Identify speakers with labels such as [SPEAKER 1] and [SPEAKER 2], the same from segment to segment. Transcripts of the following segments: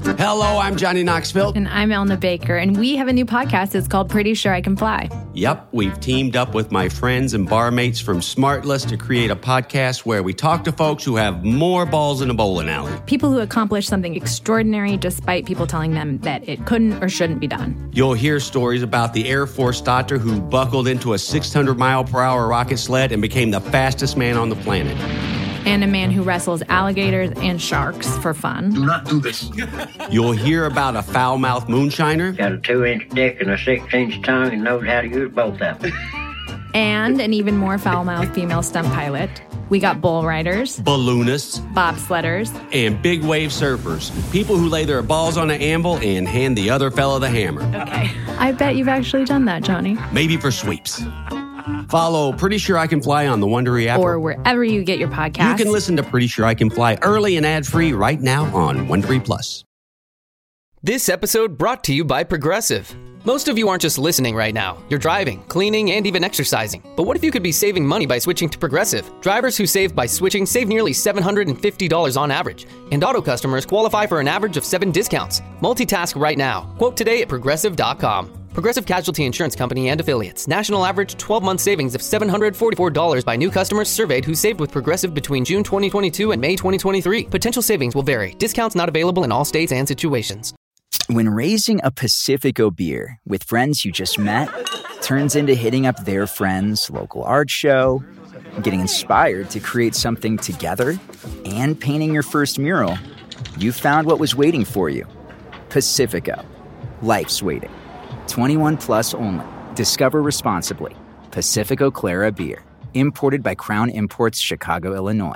[SPEAKER 1] Hello, I'm Johnny Knoxville.
[SPEAKER 2] And I'm Elna Baker, and we have a new podcast. It's called Pretty Sure I Can Fly.
[SPEAKER 1] Yep, we've teamed up with my friends and barmates from Smartless to create a podcast where we talk to folks who have more balls in a bowling alley.
[SPEAKER 2] People who accomplish something extraordinary despite people telling them that it couldn't or shouldn't be done.
[SPEAKER 1] You'll hear stories about the Air Force doctor who buckled into a 600-mile-per-hour rocket sled and became the fastest man on the planet.
[SPEAKER 2] And a man who wrestles alligators and sharks for fun.
[SPEAKER 3] Do not do this.
[SPEAKER 1] You'll hear about a foul-mouthed moonshiner.
[SPEAKER 4] Got a 2-inch dick and a 6-inch tongue and knows how to use both of them.
[SPEAKER 2] And an even more foul-mouthed female stunt pilot. We got bull riders,
[SPEAKER 1] Balloonists,
[SPEAKER 2] bobsledders,
[SPEAKER 1] and big wave surfers. People who lay their balls on an anvil and hand the other fella the hammer.
[SPEAKER 2] Okay. I bet you've actually done that, Johnny.
[SPEAKER 1] Maybe for sweeps. Follow Pretty Sure I Can Fly on the Wondery app.
[SPEAKER 2] Or wherever you get your podcasts.
[SPEAKER 1] You can listen to Pretty Sure I Can Fly early and ad-free right now on Wondery Plus.
[SPEAKER 5] This episode brought to you by Progressive. Most of you aren't just listening right now. You're driving, cleaning, and even exercising. But what if you could be saving money by switching to Progressive? Drivers who save by switching save nearly $750 on average. And auto customers qualify for an average of 7 discounts. Multitask right now. Quote today at Progressive.com. Progressive Casualty Insurance Company and Affiliates. National average 12-month savings of $744 by new customers surveyed who saved with Progressive between June 2022 and May 2023. Potential savings will vary. Discounts not available in all states and situations.
[SPEAKER 6] When raising a Pacifico beer with friends you just met turns into hitting up their friend's local art show, getting inspired to create something together, and painting your first mural, you found what was waiting for you. Pacifico. Life's waiting. 21 plus only. Discover responsibly. Pacifico Clara Beer. Imported by Crown Imports, Chicago, Illinois.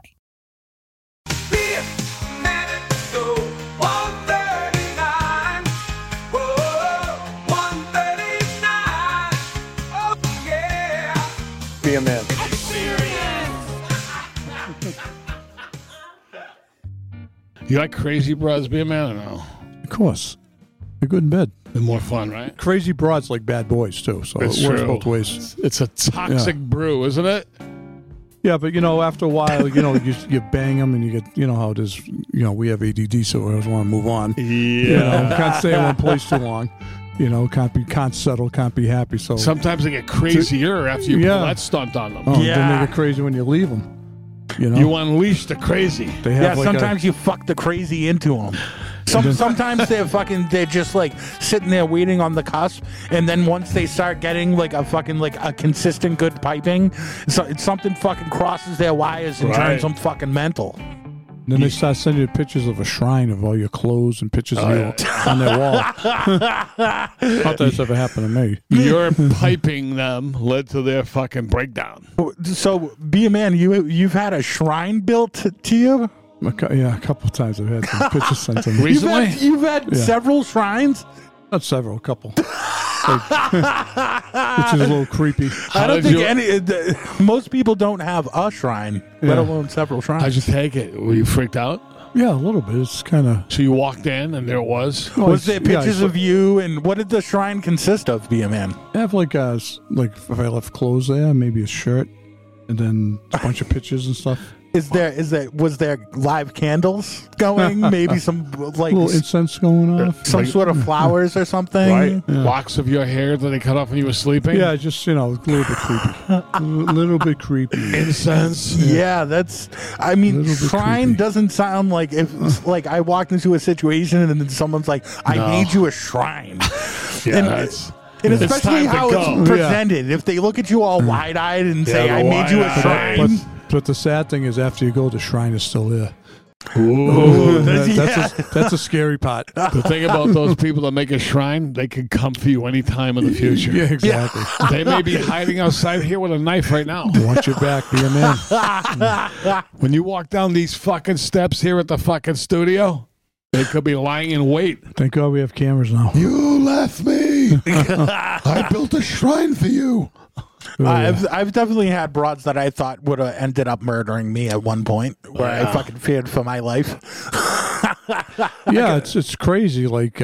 [SPEAKER 7] Be a man.
[SPEAKER 8] You like Crazy Broads Be a Man or no?
[SPEAKER 9] Of course. They're good in bed.
[SPEAKER 8] They're more fun, right?
[SPEAKER 9] Crazy broads like bad boys, too, so
[SPEAKER 8] It's
[SPEAKER 9] it works
[SPEAKER 8] true.
[SPEAKER 9] both ways.
[SPEAKER 8] It's a toxic brew, isn't it?
[SPEAKER 9] Yeah, but, after a while, you bang them and you get, how it is, we have ADD, so we always want to move on.
[SPEAKER 8] Yeah.
[SPEAKER 9] Can't stay in one place too long. Can't settle, can't be happy. So
[SPEAKER 8] sometimes they get crazier after you pull that stunt on them.
[SPEAKER 9] Oh, then they get crazy when you leave them.
[SPEAKER 8] You unleash the crazy.
[SPEAKER 9] They have
[SPEAKER 7] sometimes you fuck the crazy into them. Sometimes they're just like sitting there waiting on the cusp, and then once they start getting like a consistent good piping, something fucking crosses their wires and turns them fucking mental.
[SPEAKER 9] Then they start sending you pictures of a shrine of all your clothes and pictures of you on their wall. Not that it's ever happened to me.
[SPEAKER 8] Your piping them led to their fucking breakdown.
[SPEAKER 7] So, Be a Man, you've had a shrine built to you?
[SPEAKER 9] Yeah, a couple of times I've had some pictures sent to me.
[SPEAKER 8] Recently?
[SPEAKER 7] You've had several shrines?
[SPEAKER 9] Not several, a couple. Which is a little creepy.
[SPEAKER 7] I don't think most people don't have a shrine, let alone several shrines.
[SPEAKER 8] How'd you take it? Were you freaked out?
[SPEAKER 9] Yeah, a little bit. It's kind of...
[SPEAKER 8] So you walked in and there it was?
[SPEAKER 7] Was there pictures of you, and what did the shrine consist of, Be a Man?
[SPEAKER 9] I have like if I left clothes there, maybe a shirt, and then a bunch of pictures and stuff.
[SPEAKER 7] Was there live candles going? Maybe some like
[SPEAKER 9] little incense going off,
[SPEAKER 7] some sort of flowers or something.
[SPEAKER 8] Right, locks of your hair that they cut off when you were sleeping.
[SPEAKER 9] Yeah, just a little bit creepy. A little bit creepy.
[SPEAKER 8] Incense.
[SPEAKER 7] Yeah, that's. I mean, shrine doesn't sound like if like I walked into a situation and then someone's like, "I made you a shrine."
[SPEAKER 8] Yeah,
[SPEAKER 7] and especially how it's presented. If they look at you all wide-eyed and say, "I made you a shrine."
[SPEAKER 9] But the sad thing is, after you go, the shrine is still there.
[SPEAKER 8] Ooh,
[SPEAKER 9] that's a scary part.
[SPEAKER 8] The thing about those people that make a shrine, they can come for you any time in the future.
[SPEAKER 9] Yeah, exactly.
[SPEAKER 8] They may be hiding outside here with a knife right now.
[SPEAKER 9] Watch your back, Be a Man.
[SPEAKER 8] When you walk down these fucking steps here at the fucking studio, they could be lying in wait.
[SPEAKER 9] Thank God we have cameras now.
[SPEAKER 8] You left me. I built a shrine for you.
[SPEAKER 7] I've definitely had broads that I thought would have ended up murdering me at one point, where I fucking feared for my life.
[SPEAKER 9] Yeah, it's crazy. Like,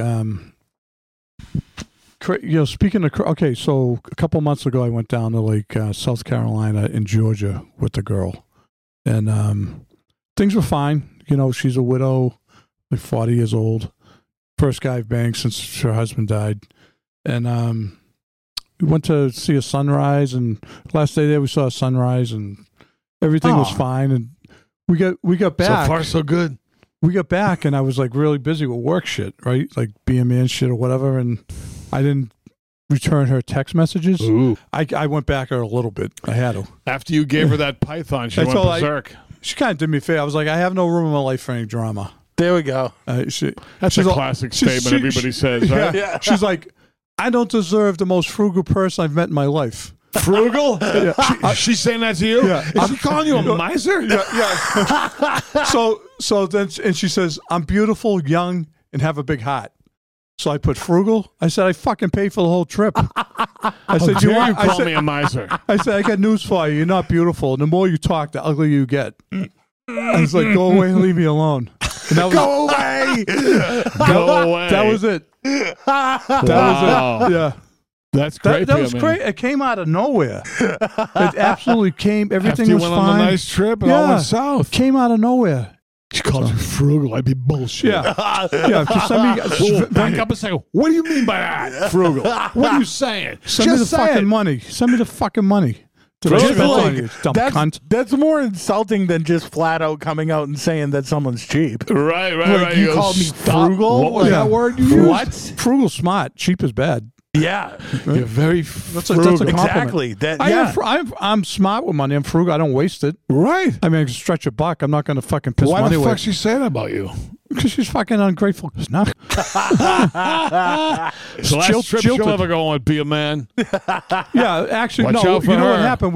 [SPEAKER 9] speaking of, okay, so a couple months ago, I went down to like South Carolina and Georgia with the girl, and things were fine. She's a widow, like 40 years old, First guy I've banged since her husband died. And we went to see a sunrise, and last day there we saw a sunrise, and everything was fine. And we got back.
[SPEAKER 8] So far, so good.
[SPEAKER 9] We got back, and I was like really busy with work shit, right? Like being man shit or whatever, and I didn't return her text messages.
[SPEAKER 8] Ooh.
[SPEAKER 9] I went back a little bit. I had to.
[SPEAKER 8] After you gave her that python, she went berserk.
[SPEAKER 9] She kind of did me a favor. I was like, I have no room in my life for any drama.
[SPEAKER 7] There we go.
[SPEAKER 8] That's a classic statement everybody says, right?
[SPEAKER 7] Yeah.
[SPEAKER 9] She's like, I don't deserve the most frugal person I've met in my life.
[SPEAKER 8] Frugal? She's saying that to you?
[SPEAKER 9] Yeah.
[SPEAKER 8] Is she calling you a miser?
[SPEAKER 9] Yeah. So then, and she says, I'm beautiful, young, and have a big heart. So I put frugal. I said, I fucking paid for the whole trip. I said,
[SPEAKER 8] you call me a miser?
[SPEAKER 9] I said, I got news for you. You're not beautiful. And the more you talk, the uglier you get. I was like, go away and leave me alone. And that was,
[SPEAKER 7] Go away.
[SPEAKER 8] Go away.
[SPEAKER 9] That was it. That was it. Yeah.
[SPEAKER 8] That's great.
[SPEAKER 9] That was great. It came out of nowhere. It absolutely came. Everything
[SPEAKER 8] After you
[SPEAKER 9] was
[SPEAKER 8] went
[SPEAKER 9] fine.
[SPEAKER 8] on a nice trip and all went south.
[SPEAKER 9] Came out of nowhere.
[SPEAKER 8] She called you frugal. I'd be bullshit.
[SPEAKER 9] Yeah. Yeah. Just send me,
[SPEAKER 8] Back up a second. What do you mean by that? Frugal. What are you saying?
[SPEAKER 9] send me the fucking money. Send me the fucking money.
[SPEAKER 7] Just
[SPEAKER 9] on you, dumb
[SPEAKER 7] that's,
[SPEAKER 9] cunt.
[SPEAKER 7] that's more insulting than just flat out coming out and saying that someone's cheap.
[SPEAKER 8] Right.
[SPEAKER 7] Like, you called me frugal?
[SPEAKER 8] What was
[SPEAKER 7] Like,
[SPEAKER 8] that word you used?
[SPEAKER 7] What?
[SPEAKER 9] Frugal, smart. Cheap is bad.
[SPEAKER 7] Yeah.
[SPEAKER 8] You're very
[SPEAKER 9] That's a
[SPEAKER 8] frugal.
[SPEAKER 9] compliment.
[SPEAKER 7] Exactly.
[SPEAKER 9] I'm smart with money. I'm frugal. I don't waste it.
[SPEAKER 8] Right.
[SPEAKER 9] I mean, I can stretch a buck. I'm not going to fucking piss
[SPEAKER 8] Why
[SPEAKER 9] money
[SPEAKER 8] the
[SPEAKER 9] away.
[SPEAKER 8] fuck she say that about you?
[SPEAKER 9] Because she's fucking ungrateful. No.
[SPEAKER 8] So last trip
[SPEAKER 9] jilted.
[SPEAKER 8] she'll ever go on, be a man.
[SPEAKER 9] Yeah, actually,
[SPEAKER 8] Watch
[SPEAKER 9] no.
[SPEAKER 8] out for
[SPEAKER 9] You know what
[SPEAKER 8] her.
[SPEAKER 9] happened?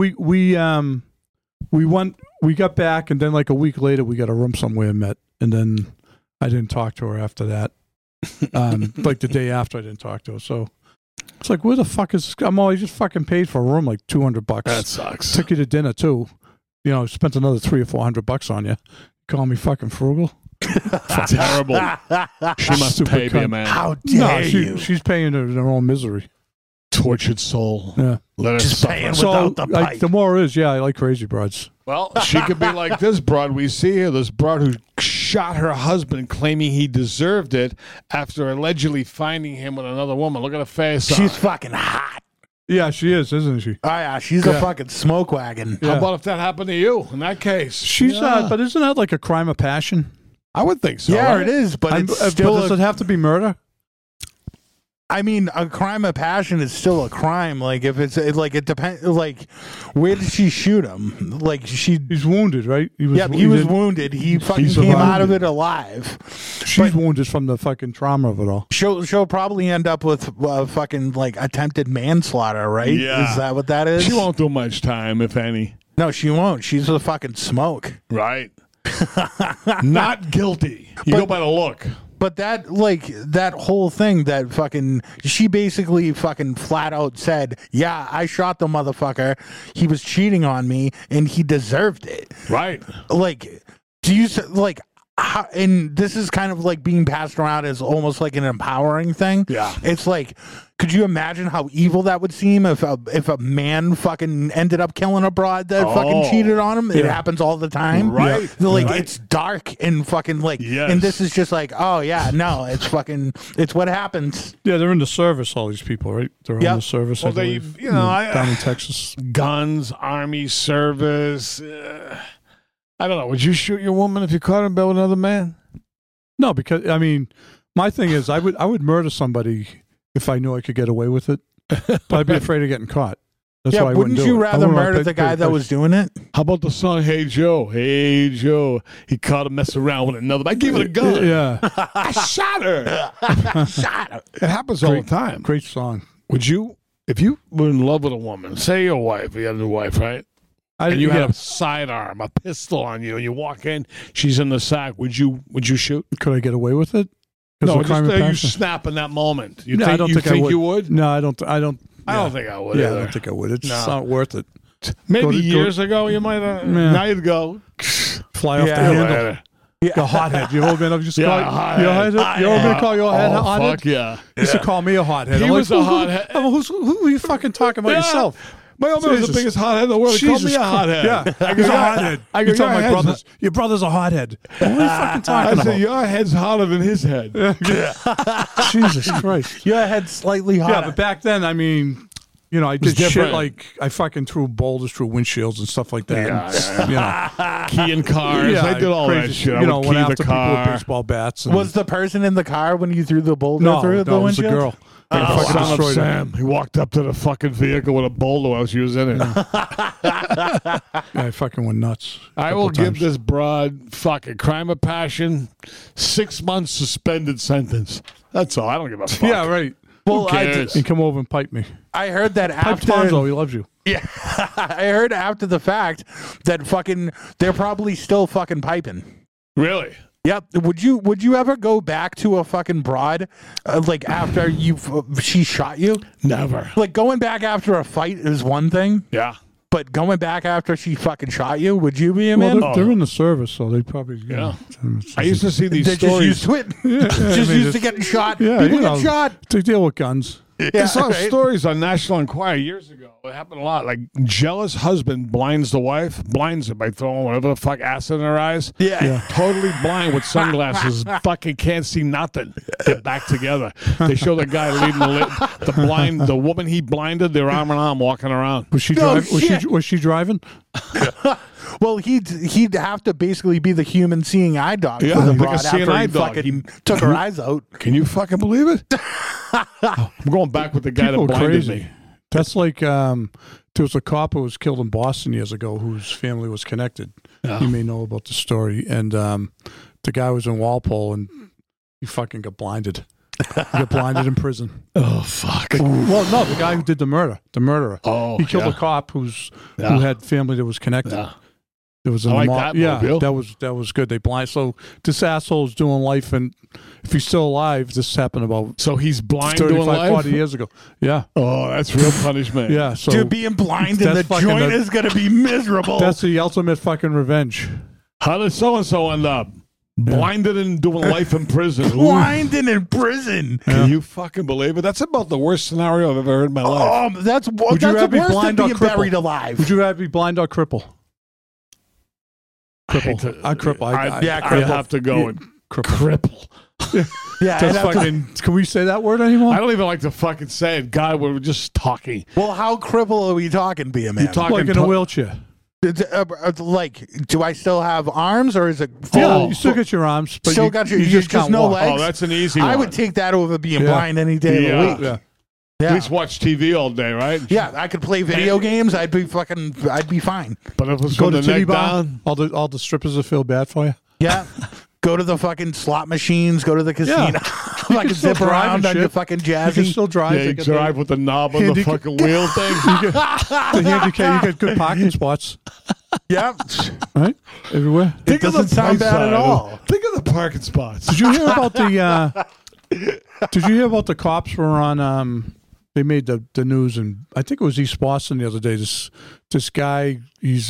[SPEAKER 9] We got back, and then like a week later, we got a room somewhere and met, and then I didn't talk to her after that. Like the day after, I didn't talk to her. So it's like, where the fuck is? I'm always just fucking paid for a room like $200.
[SPEAKER 8] That sucks.
[SPEAKER 9] Took you to dinner too. You know, spent another $300 or $400 on you. Call me fucking frugal.
[SPEAKER 8] Terrible. She must
[SPEAKER 9] Stupid
[SPEAKER 8] pay me,
[SPEAKER 9] cunt.
[SPEAKER 8] man.
[SPEAKER 7] How dare you?
[SPEAKER 9] She's paying her own misery.
[SPEAKER 8] Tortured soul.
[SPEAKER 9] Yeah.
[SPEAKER 8] Let her
[SPEAKER 7] Just
[SPEAKER 8] suffer.
[SPEAKER 7] paying
[SPEAKER 9] So
[SPEAKER 7] without the
[SPEAKER 9] like,
[SPEAKER 7] pipe.
[SPEAKER 9] the moral is, yeah, I like crazy broads.
[SPEAKER 8] Well, she could be like this broad we see here, this broad who shot her husband claiming he deserved it after allegedly finding him with another woman. Look at her face.
[SPEAKER 7] She's fucking hot.
[SPEAKER 9] Yeah, she is, isn't she?
[SPEAKER 7] Oh, yeah. She's a fucking smoke wagon.
[SPEAKER 8] How about if that happened to you in that case?
[SPEAKER 9] She's but isn't that like a crime of passion?
[SPEAKER 8] I would think so.
[SPEAKER 7] Yeah,
[SPEAKER 8] right?
[SPEAKER 7] it is, but it's still.
[SPEAKER 9] But does it have to be murder?
[SPEAKER 7] I mean, a crime of passion is still a crime. Like if it depends. Like, where did she shoot him? Like
[SPEAKER 9] He's wounded, right? He was,
[SPEAKER 7] he was wounded. He fucking came
[SPEAKER 9] survived
[SPEAKER 7] out of
[SPEAKER 9] it.
[SPEAKER 7] it alive.
[SPEAKER 9] She's wounded from the fucking trauma of it all.
[SPEAKER 7] She'll probably end up with fucking like attempted manslaughter, right?
[SPEAKER 8] Yeah.
[SPEAKER 7] Is that what that is?
[SPEAKER 8] She won't do much time, if any.
[SPEAKER 7] No, she won't. She's a fucking smoke.
[SPEAKER 8] Right. Not guilty. You go by the look.
[SPEAKER 7] But that whole thing that fucking, she basically fucking flat out said, yeah, I shot the motherfucker. He was cheating on me and he deserved it.
[SPEAKER 8] Right.
[SPEAKER 7] Like, do you, like, how, and this is kind of like being passed around as almost like an empowering thing.
[SPEAKER 8] Yeah.
[SPEAKER 7] It's like, could you imagine how evil that would seem if a man fucking ended up killing a broad that fucking cheated on him? It happens all the time.
[SPEAKER 8] Right.
[SPEAKER 7] Like,
[SPEAKER 8] Right.
[SPEAKER 7] it's dark and fucking like,
[SPEAKER 8] Yes.
[SPEAKER 7] and this is just like, oh yeah, no, it's fucking, it's what happens.
[SPEAKER 9] Yeah, they're in the service, all these people, right? They're
[SPEAKER 7] Yep.
[SPEAKER 9] in the service,
[SPEAKER 8] Well,
[SPEAKER 9] I
[SPEAKER 8] they,
[SPEAKER 9] believe,
[SPEAKER 8] you know,
[SPEAKER 9] down in Texas.
[SPEAKER 8] Guns, army, service. I don't know. Would you shoot your woman if you caught her in bed with another man?
[SPEAKER 9] No, because, I mean, my thing is, I would murder somebody if I knew I could get away with it, but I'd be afraid of getting caught. That's
[SPEAKER 7] Yeah,
[SPEAKER 9] why I wouldn't
[SPEAKER 7] wouldn't
[SPEAKER 9] do
[SPEAKER 7] you
[SPEAKER 9] it. I
[SPEAKER 7] rather
[SPEAKER 9] wouldn't want
[SPEAKER 7] murder
[SPEAKER 9] to
[SPEAKER 7] the
[SPEAKER 9] pay
[SPEAKER 7] guy that was doing it?
[SPEAKER 8] How about the song Hey Joe? Hey Joe. He caught him messing around with another. I gave it a gun.
[SPEAKER 9] Yeah,
[SPEAKER 8] I shot her.
[SPEAKER 7] Shot him.
[SPEAKER 8] It happens all the time.
[SPEAKER 9] great song.
[SPEAKER 8] Would you, if you were in love with a woman, say your wife, you had a wife, right? And you had a sidearm, a pistol on you, and you walk in, she's in the sack. Would you shoot?
[SPEAKER 9] Could I get away with it?
[SPEAKER 8] No,
[SPEAKER 9] It's a crime
[SPEAKER 8] just
[SPEAKER 9] of
[SPEAKER 8] you
[SPEAKER 9] passion.
[SPEAKER 8] snap in that moment. You
[SPEAKER 9] No,
[SPEAKER 8] think,
[SPEAKER 9] I don't
[SPEAKER 8] you
[SPEAKER 9] think I
[SPEAKER 8] think
[SPEAKER 9] would.
[SPEAKER 8] you would?
[SPEAKER 9] No, I don't.
[SPEAKER 8] I don't think I would.
[SPEAKER 9] Yeah,
[SPEAKER 8] either.
[SPEAKER 9] I don't think I would. It's
[SPEAKER 8] No.
[SPEAKER 9] not worth it.
[SPEAKER 8] Maybe years ago you might have.
[SPEAKER 9] Yeah.
[SPEAKER 8] Now you'd go.
[SPEAKER 9] Fly off the
[SPEAKER 7] Yeah.
[SPEAKER 9] handle. You're a hothead. You old man. I'm just
[SPEAKER 8] Yeah,
[SPEAKER 9] call
[SPEAKER 8] hothead.
[SPEAKER 9] you a hothead. You old man call you a
[SPEAKER 8] Oh,
[SPEAKER 9] hothead.
[SPEAKER 8] fuck yeah.
[SPEAKER 9] You used to call me a hothead.
[SPEAKER 8] He
[SPEAKER 9] I'm
[SPEAKER 8] was
[SPEAKER 9] like,
[SPEAKER 8] a hothead.
[SPEAKER 9] Who are you fucking talking about
[SPEAKER 8] Yeah.
[SPEAKER 9] yourself?
[SPEAKER 8] My old man was the biggest hothead in the world. He called me a hothead.
[SPEAKER 9] Yeah, he's a hothead.
[SPEAKER 8] I go,
[SPEAKER 9] you tell your brother's a hothead. What are you fucking talking
[SPEAKER 8] I
[SPEAKER 9] about?
[SPEAKER 8] said, your head's hotter than his head.
[SPEAKER 9] Jesus Christ.
[SPEAKER 7] Your head's slightly hotter.
[SPEAKER 9] Yeah, but back then, I mean, you know, I did shit
[SPEAKER 8] different.
[SPEAKER 9] like I fucking threw boulders through windshields and stuff like that.
[SPEAKER 8] Yeah.
[SPEAKER 9] You know,
[SPEAKER 8] Keying cars. I did all
[SPEAKER 9] crazy
[SPEAKER 8] that
[SPEAKER 9] shit.
[SPEAKER 8] shit.
[SPEAKER 9] You know,
[SPEAKER 8] I would
[SPEAKER 9] went
[SPEAKER 8] key
[SPEAKER 9] after
[SPEAKER 8] the
[SPEAKER 9] people with
[SPEAKER 8] car.
[SPEAKER 9] baseball bats. And,
[SPEAKER 7] Was the person in the car when you threw the boulder
[SPEAKER 9] no,
[SPEAKER 7] through the
[SPEAKER 9] it was a
[SPEAKER 7] windshield?
[SPEAKER 9] girl. I fucking
[SPEAKER 8] Son of
[SPEAKER 9] destroyed her.
[SPEAKER 8] Sam. He walked up to the fucking vehicle with a boulder while she was in it.
[SPEAKER 9] Yeah, I fucking went nuts.
[SPEAKER 8] I will give this broad fucking crime of passion 6 months suspended sentence. That's all. I don't give a fuck.
[SPEAKER 9] Yeah, right.
[SPEAKER 8] Who cares?
[SPEAKER 9] And come over and pipe me.
[SPEAKER 7] I heard that
[SPEAKER 9] Pipe
[SPEAKER 7] after.
[SPEAKER 9] Fonzo, he loves you.
[SPEAKER 7] Yeah, I heard after the fact that fucking they're probably still fucking piping.
[SPEAKER 8] Really?
[SPEAKER 7] Yep. Would you ever go back to a fucking broad like after she shot you?
[SPEAKER 8] Never.
[SPEAKER 7] Like going back after a fight is one thing,
[SPEAKER 8] Yeah.
[SPEAKER 7] but going back after she fucking shot you, would you be a
[SPEAKER 9] Well,
[SPEAKER 7] man?
[SPEAKER 9] they're in the service, so they probably. You know,
[SPEAKER 8] I used to see these
[SPEAKER 7] They're just
[SPEAKER 8] stories.
[SPEAKER 7] used to it. Just used to getting shot.
[SPEAKER 9] Yeah,
[SPEAKER 7] People
[SPEAKER 9] you
[SPEAKER 7] get
[SPEAKER 9] know,
[SPEAKER 7] shot.
[SPEAKER 9] to deal with guns.
[SPEAKER 8] I saw
[SPEAKER 7] right.
[SPEAKER 8] stories on National Enquirer years ago. It happened a lot. Like, jealous husband blinds the wife, blinds her by throwing whatever the fuck acid in her eyes.
[SPEAKER 7] Yeah.
[SPEAKER 8] Totally blind with sunglasses, fucking can't see nothing. Get back together. They show the guy leading the woman he blinded, they're arm in arm walking around.
[SPEAKER 9] Was she
[SPEAKER 7] No
[SPEAKER 9] driving?
[SPEAKER 7] shit.
[SPEAKER 9] Was she driving?
[SPEAKER 7] Well, he'd have to basically be the human seeing eye dog
[SPEAKER 8] Yeah,
[SPEAKER 7] for the
[SPEAKER 8] like a
[SPEAKER 7] broad
[SPEAKER 8] seeing
[SPEAKER 7] after
[SPEAKER 8] eye
[SPEAKER 7] he
[SPEAKER 8] dog.
[SPEAKER 7] fucking took her eyes out.
[SPEAKER 8] Can you fucking believe it? I'm going back with the guy
[SPEAKER 9] People
[SPEAKER 8] that
[SPEAKER 9] are
[SPEAKER 8] blinded
[SPEAKER 9] crazy.
[SPEAKER 8] me.
[SPEAKER 9] That's like there was a cop who was killed in Boston years ago whose family was connected. You may know about the story. And the guy was in Walpole and he fucking got blinded. He got blinded in prison.
[SPEAKER 8] Oh, fuck.
[SPEAKER 9] Well, no, the guy who did the murderer.
[SPEAKER 8] Oh,
[SPEAKER 9] he killed
[SPEAKER 8] yeah.
[SPEAKER 9] a cop who
[SPEAKER 8] Yeah.
[SPEAKER 9] had family that was connected.
[SPEAKER 8] Yeah.
[SPEAKER 9] There was
[SPEAKER 8] I like that
[SPEAKER 9] yeah,
[SPEAKER 8] mobile.
[SPEAKER 9] that was good. They blind. So this asshole's doing life, and if he's still alive, this happened about
[SPEAKER 8] So he's blind doing
[SPEAKER 9] 35,
[SPEAKER 8] life?
[SPEAKER 9] 40 years ago. Yeah,
[SPEAKER 8] Oh, that's real punishment.
[SPEAKER 9] yeah. So
[SPEAKER 7] Dude, being blind in the
[SPEAKER 9] that's fucking
[SPEAKER 7] joint
[SPEAKER 9] the-
[SPEAKER 7] is going to be miserable.
[SPEAKER 9] that's the ultimate fucking revenge.
[SPEAKER 8] How did so-and-so end up? Blinded and doing life in prison. Ooh.
[SPEAKER 7] blind and in prison.
[SPEAKER 8] Can you fucking believe it? That's about the worst scenario I've ever heard in my life.
[SPEAKER 7] That's
[SPEAKER 9] Would you
[SPEAKER 7] that's
[SPEAKER 9] rather be
[SPEAKER 7] worse than
[SPEAKER 9] blind or
[SPEAKER 7] being
[SPEAKER 9] crippled?
[SPEAKER 7] buried alive.
[SPEAKER 9] Would you rather be blind or cripple? Cripple. I'd cripple.
[SPEAKER 8] I'd
[SPEAKER 7] cripple.
[SPEAKER 8] have to go and cripple.
[SPEAKER 7] Yeah,
[SPEAKER 9] That's
[SPEAKER 7] I'd have to-
[SPEAKER 9] fucking. Can we say that word anymore?
[SPEAKER 8] I don't even like to fucking say it. God, we're just talking.
[SPEAKER 7] Well, how cripple are we talking, be a man?
[SPEAKER 8] You're talking
[SPEAKER 9] like in a wheelchair.
[SPEAKER 7] Like, do I still have arms, or is it full?
[SPEAKER 9] Yeah, you still got your arms, but
[SPEAKER 7] Still
[SPEAKER 9] you,
[SPEAKER 7] got your-
[SPEAKER 9] you
[SPEAKER 7] you
[SPEAKER 9] just
[SPEAKER 7] just
[SPEAKER 9] can't
[SPEAKER 7] no
[SPEAKER 9] walk.
[SPEAKER 7] legs?
[SPEAKER 8] Oh, that's an easy
[SPEAKER 7] I
[SPEAKER 8] one.
[SPEAKER 7] would take that over being
[SPEAKER 9] Yeah.
[SPEAKER 7] blind any day of the week.
[SPEAKER 9] Yeah.
[SPEAKER 7] Yeah.
[SPEAKER 8] At least watch TV all day, right?
[SPEAKER 7] Yeah, I could play video games. I'd be fine.
[SPEAKER 8] But if it's
[SPEAKER 9] Go
[SPEAKER 8] from
[SPEAKER 9] to
[SPEAKER 8] the
[SPEAKER 9] titty
[SPEAKER 8] neck
[SPEAKER 9] bar.
[SPEAKER 8] down,
[SPEAKER 9] All the strippers will feel bad for you.
[SPEAKER 7] Yeah. Go to the fucking slot machines. Go to the casino.
[SPEAKER 9] Yeah.
[SPEAKER 7] Fucking
[SPEAKER 9] still
[SPEAKER 7] zip
[SPEAKER 9] drive
[SPEAKER 7] around
[SPEAKER 9] and
[SPEAKER 7] on your
[SPEAKER 9] shit.
[SPEAKER 7] fucking
[SPEAKER 9] You can
[SPEAKER 7] jazzy.
[SPEAKER 9] still drive.
[SPEAKER 8] yeah,
[SPEAKER 9] They
[SPEAKER 8] you
[SPEAKER 9] got
[SPEAKER 8] drive with the knob on the
[SPEAKER 9] handicap-
[SPEAKER 8] fucking wheel thing.
[SPEAKER 9] the handicap. You got good parking spots,
[SPEAKER 7] Yeah.
[SPEAKER 9] right? Everywhere.
[SPEAKER 7] It doesn't sound bad at all.
[SPEAKER 8] Think of the parking spots.
[SPEAKER 9] Did you hear about the? Did you hear about the cops were on? They made the news, and I think it was East Boston the other day. This guy, he's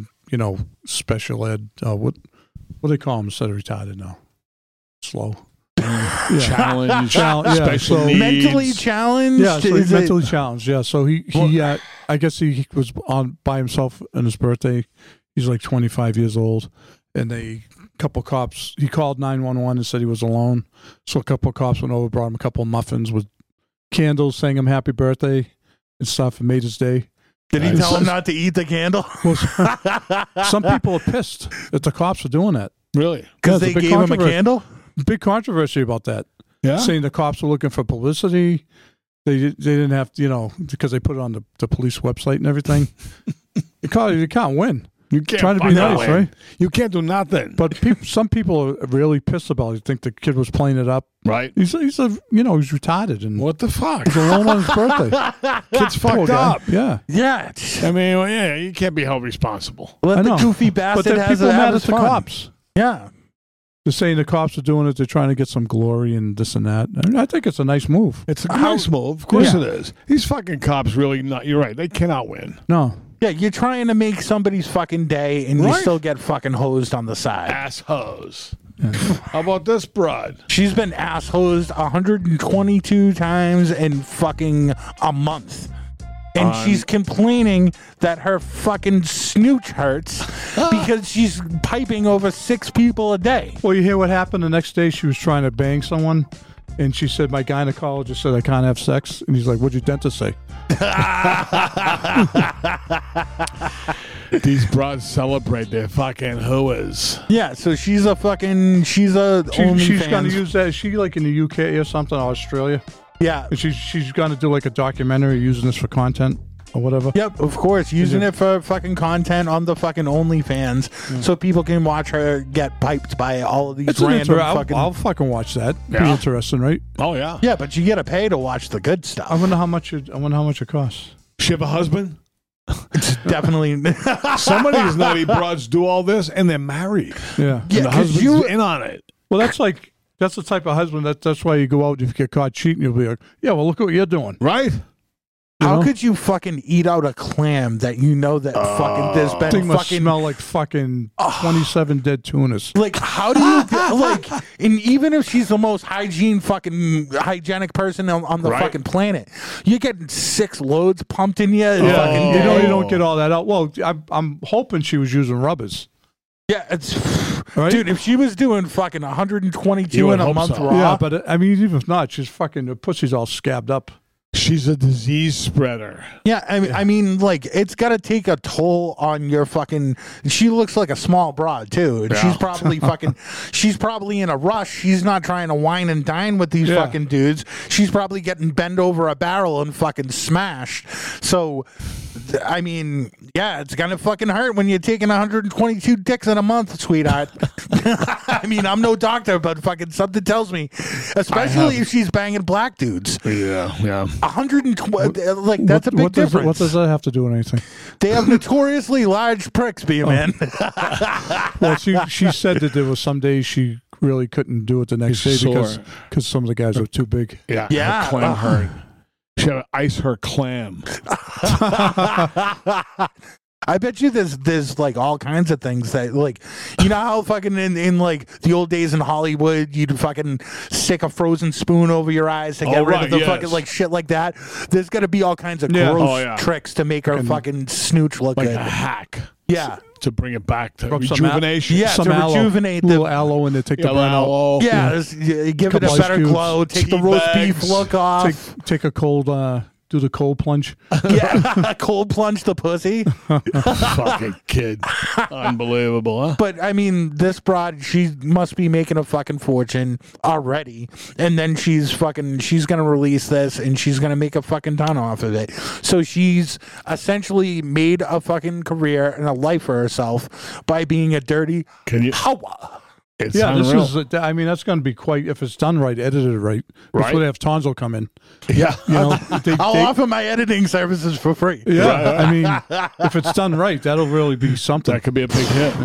[SPEAKER 9] special ed. What do they call him instead of retarded now? Slow.
[SPEAKER 8] Challenge,
[SPEAKER 9] yeah,
[SPEAKER 8] special
[SPEAKER 9] so-
[SPEAKER 8] needs.
[SPEAKER 7] Mentally challenged.
[SPEAKER 9] Yeah, so
[SPEAKER 7] Is
[SPEAKER 9] he's
[SPEAKER 7] it-
[SPEAKER 9] mentally challenged. Yeah, so he I guess he was on by himself on his birthday. He's like 25 years old, and couple cops. He called 911 and said he was alone. So a couple of cops went over, brought him a couple of muffins with candles, sang him happy birthday and stuff, and made his day.
[SPEAKER 7] Did he tell him not to eat the candle?
[SPEAKER 9] Well, some people are pissed that the cops are doing that.
[SPEAKER 8] Really?
[SPEAKER 7] Because
[SPEAKER 9] Yeah, it's
[SPEAKER 7] they
[SPEAKER 9] a big
[SPEAKER 7] gave him a
[SPEAKER 9] controversy.
[SPEAKER 7] candle?
[SPEAKER 9] Big controversy about that.
[SPEAKER 8] Yeah.
[SPEAKER 9] Saying the cops were looking for publicity. They didn't have to, because they put it on the police website and everything. You can't win.
[SPEAKER 8] You can't
[SPEAKER 9] Trying to be
[SPEAKER 8] fucking
[SPEAKER 9] nice,
[SPEAKER 8] win.
[SPEAKER 9] right?
[SPEAKER 8] You can't do nothing.
[SPEAKER 9] But some people are really pissed about it. Think the kid was playing it up.
[SPEAKER 8] Right?
[SPEAKER 9] He's retarded and
[SPEAKER 8] What the fuck?
[SPEAKER 9] he's alone on his birthday.
[SPEAKER 8] Kid's
[SPEAKER 9] Poor
[SPEAKER 8] fucked
[SPEAKER 9] guy.
[SPEAKER 8] up.
[SPEAKER 9] Yeah.
[SPEAKER 7] Yeah.
[SPEAKER 8] I mean, well, yeah, you can't be held responsible.
[SPEAKER 7] Let
[SPEAKER 9] I
[SPEAKER 7] the
[SPEAKER 9] know.
[SPEAKER 7] goofy
[SPEAKER 9] But
[SPEAKER 7] bastard
[SPEAKER 9] then
[SPEAKER 7] have
[SPEAKER 9] people
[SPEAKER 7] have
[SPEAKER 9] mad at
[SPEAKER 7] his
[SPEAKER 9] the
[SPEAKER 7] fun.
[SPEAKER 9] cops.
[SPEAKER 7] Yeah.
[SPEAKER 9] They're saying the cops are doing it. They're trying to get some glory and this and that. I mean, I think it's a nice move.
[SPEAKER 8] It's a nice move. Of course
[SPEAKER 9] Yeah.
[SPEAKER 8] it is. These fucking cops really not. You're right. They cannot win.
[SPEAKER 9] No.
[SPEAKER 7] Yeah, you're trying to make somebody's fucking day, and you
[SPEAKER 8] Right.
[SPEAKER 7] still get fucking hosed on the side.
[SPEAKER 8] Assholes. How about this broad?
[SPEAKER 7] She's been ass hosed 122 times in fucking a month. And she's complaining that her fucking snooch hurts because she's piping over 6 people a day.
[SPEAKER 9] Well, you hear what happened the next day? She was trying to bang someone, and she said, my gynecologist said I can't have sex. And he's like, what'd your dentist say?
[SPEAKER 8] These broads celebrate their fucking hooas.
[SPEAKER 7] Yeah, so she's a
[SPEAKER 9] she's going
[SPEAKER 7] OnlyFans.
[SPEAKER 9] to use that. Is she like in the UK or something, Australia?
[SPEAKER 7] Yeah.
[SPEAKER 9] And she's going to do like a documentary using this for content or whatever.
[SPEAKER 7] Yep, of course. Using it for fucking content on the fucking OnlyFans so people can watch her get piped by all of these random fucking...
[SPEAKER 9] I'll fucking watch that.
[SPEAKER 8] Yeah.
[SPEAKER 9] Pretty interesting, right?
[SPEAKER 8] Oh, yeah.
[SPEAKER 7] Yeah, but you got to pay to watch the good stuff.
[SPEAKER 9] I wonder how much it costs.
[SPEAKER 8] She have a husband?
[SPEAKER 7] It's definitely...
[SPEAKER 8] Some of these nutty broads do all this, and they're married.
[SPEAKER 9] Yeah.
[SPEAKER 8] And the husband's in on it.
[SPEAKER 9] Well, that's the type of husband that's why you go out if you get caught cheating. You'll be like, yeah, well, look what you're doing,
[SPEAKER 8] right?
[SPEAKER 7] How could you fucking eat out a clam that you know that fucking there's been
[SPEAKER 9] thing must
[SPEAKER 7] fucking
[SPEAKER 9] smell like fucking 27 dead tunas.
[SPEAKER 7] like how do you like? And even if she's the most hygienic person on the fucking planet, you're getting 6 loads pumped in you. Fucking
[SPEAKER 9] You don't get all that out. Well, I'm hoping she was using rubbers.
[SPEAKER 7] Yeah, it's
[SPEAKER 9] Right?
[SPEAKER 7] dude. If she was doing fucking 122 in a month raw,
[SPEAKER 9] Yeah, but I mean, even if not, she's fucking the pussy's all scabbed up.
[SPEAKER 8] She's a disease spreader.
[SPEAKER 7] yeah, I mean, like it's got to take a toll on your fucking. She looks like a small broad too, and she's probably fucking. She's probably in a rush. She's not trying to wine and dine with these fucking dudes. She's probably getting bent over a barrel and fucking smashed. So, I mean, yeah, it's gonna fucking hurt when you're taking 122 dicks in a month, sweetheart. I mean, I'm no doctor, but fucking something tells me, especially if she's banging black dudes.
[SPEAKER 8] Yeah.
[SPEAKER 7] 120, like that's a big difference.
[SPEAKER 9] What does that have to do with anything?
[SPEAKER 7] They have notoriously large pricks, man.
[SPEAKER 9] Well, she said that there was some days she really couldn't do it the next day because some of the guys were too big.
[SPEAKER 8] Yeah.
[SPEAKER 7] Yeah.
[SPEAKER 8] Her clam hurt. She had to ice her clam.
[SPEAKER 7] I bet you there's like all kinds of things that like, you know how fucking in like the old days in Hollywood you'd fucking stick a frozen spoon over your eyes to get rid of the fucking like shit like that. There's got to be all kinds of gross tricks to make her fucking snooch look
[SPEAKER 8] like
[SPEAKER 7] good.
[SPEAKER 8] a hack.
[SPEAKER 7] Yeah.
[SPEAKER 8] To bring it back to
[SPEAKER 9] Rub
[SPEAKER 8] rejuvenation.
[SPEAKER 7] Some to rejuvenate
[SPEAKER 9] a little aloe in there, take the burn out.
[SPEAKER 7] Yeah, give it a better glow. Take the roast beef look off.
[SPEAKER 9] Take a cold, do the cold plunge.
[SPEAKER 7] Yeah, cold plunge the pussy.
[SPEAKER 8] Fucking kid. Unbelievable, huh?
[SPEAKER 7] But I mean, this broad, she must be making a fucking fortune already. And then she's going to release this and she's going to make a fucking ton off of it. So she's essentially made a fucking career and a life for herself by being a dirty hoa.
[SPEAKER 8] It's
[SPEAKER 9] I mean, that's going to be quite, if it's done right, edited right. Before they have Tonzo come in.
[SPEAKER 7] Yeah.
[SPEAKER 9] You know,
[SPEAKER 7] I'll offer my editing services for free.
[SPEAKER 9] Yeah. I mean, if it's done right, that'll really be something.
[SPEAKER 8] That could be a big hit.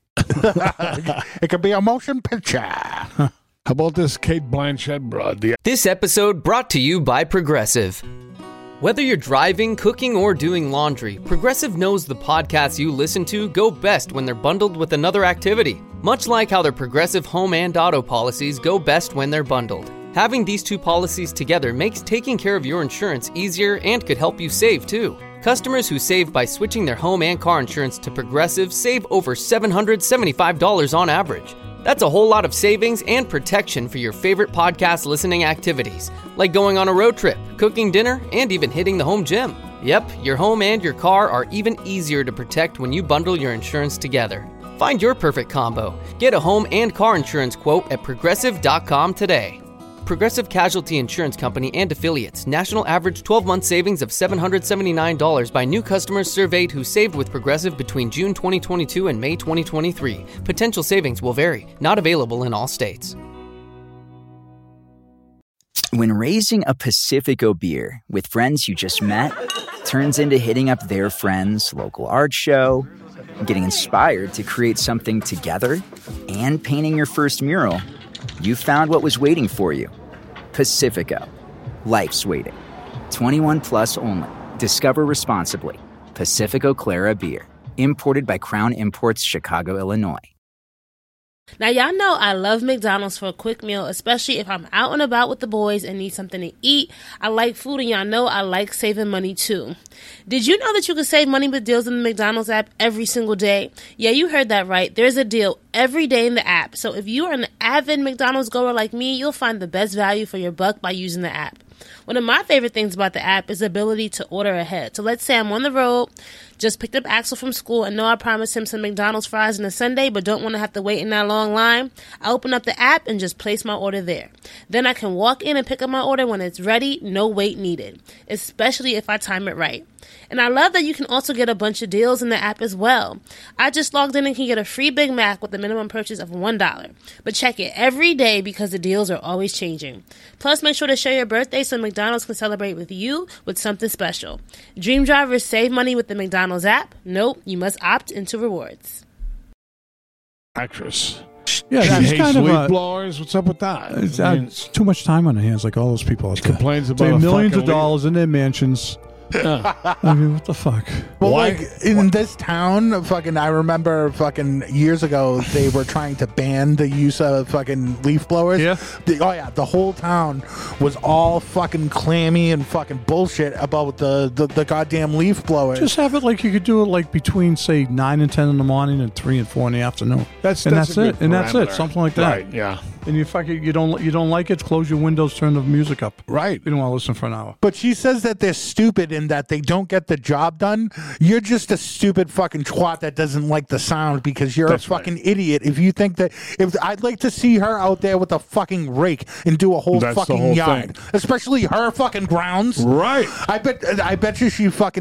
[SPEAKER 9] Yeah.
[SPEAKER 7] It could be a motion picture.
[SPEAKER 8] How about this Kate Blanchett broad?
[SPEAKER 5] This episode brought to you by Progressive. Whether you're driving, cooking, or doing laundry, Progressive knows the podcasts you listen to go best when they're bundled with another activity. Much like how their Progressive home and auto policies go best when they're bundled. Having these 2 policies together makes taking care of your insurance easier and could help you save too. Customers who save by switching their home and car insurance to Progressive save over $775 on average. That's a whole lot of savings and protection for your favorite podcast listening activities, like going on a road trip, cooking dinner, and even hitting the home gym. Yep, your home and your car are even easier to protect when you bundle your insurance together. Find your perfect combo. Get a home and car insurance quote at Progressive.com today. Progressive Casualty Insurance Company and Affiliates. National average 12-month savings of $779 by new customers surveyed who saved with Progressive between June 2022 and May 2023. Potential savings will vary. Not available in all states.
[SPEAKER 6] When raising a Pacifico beer with friends you just met turns into hitting up their friends' local art show, getting inspired to create something together, and painting your first mural, you found what was waiting for you. Pacifico. Life's waiting. 21 plus only. Discover responsibly. Pacifico Clara Beer. Imported by Crown Imports, Chicago, Illinois.
[SPEAKER 3] Now, y'all know I love McDonald's for a quick meal, especially if I'm out and about with the boys and need something to eat. I like food, and y'all know I like saving money too. Did you know that you can save money with deals in the McDonald's app every single day? Yeah, you heard that right. There's a deal every day in the app. So if you are an avid McDonald's goer like me, you'll find the best value for your buck by using the app. One of my favorite things about the app is the ability to order ahead. So let's say I'm on the road, just picked up Axel from school, and know I promised him some McDonald's fries on a Sunday, but don't want to have to wait in that long line. I open up the app and just place my order there. Then I can walk in and pick up my order when it's ready, no wait needed, especially if I time it right. And I love that you can also get a bunch of deals in the app as well. I just logged in and can get a free Big Mac with a minimum purchase of $1. But check it every day because the deals are always changing. Plus, make sure to share your birthday so McDonald's can celebrate with you with something special. Dream drivers save money with the McDonald's app. Nope, you must opt into rewards.
[SPEAKER 8] Actress.
[SPEAKER 9] Yeah,
[SPEAKER 8] She
[SPEAKER 9] she's
[SPEAKER 8] hates
[SPEAKER 9] kind of
[SPEAKER 8] leaf
[SPEAKER 9] a.
[SPEAKER 8] blowers. What's up with that?
[SPEAKER 9] It's too much time on her hands, like all those people out there.
[SPEAKER 8] complains about
[SPEAKER 9] They have
[SPEAKER 8] a
[SPEAKER 9] millions
[SPEAKER 8] fucking
[SPEAKER 9] of dollars in their mansions. I mean, what the fuck?
[SPEAKER 7] Well,
[SPEAKER 8] Why-
[SPEAKER 7] like in this town, fucking, I remember fucking years ago they were trying to ban the use of fucking leaf blowers.
[SPEAKER 9] Yeah.
[SPEAKER 7] The whole town was all fucking clammy and fucking bullshit about the goddamn leaf blowers.
[SPEAKER 9] Just have it like you could do it like between say 9 and 10 in the morning and 3 and 4 in the afternoon.
[SPEAKER 8] That's
[SPEAKER 9] and
[SPEAKER 8] a
[SPEAKER 9] that's it.
[SPEAKER 8] good
[SPEAKER 9] And that's it.
[SPEAKER 8] parameter.
[SPEAKER 9] Something like that.
[SPEAKER 8] Right, yeah.
[SPEAKER 9] And you fucking you don't like it. Close your windows. Turn the music up.
[SPEAKER 8] Right.
[SPEAKER 9] You don't want to listen for an hour.
[SPEAKER 7] But she says that they're stupid and that they don't get the job done. You're just a stupid fucking twat that doesn't like the sound because you're
[SPEAKER 8] That's
[SPEAKER 7] a fucking idiot. If you think that, if I'd like to see her out there with a fucking rake and do a whole
[SPEAKER 8] That's the
[SPEAKER 7] fucking
[SPEAKER 8] whole
[SPEAKER 7] yard,
[SPEAKER 8] thing.
[SPEAKER 7] especially her fucking grounds.
[SPEAKER 8] Right.
[SPEAKER 7] I bet you she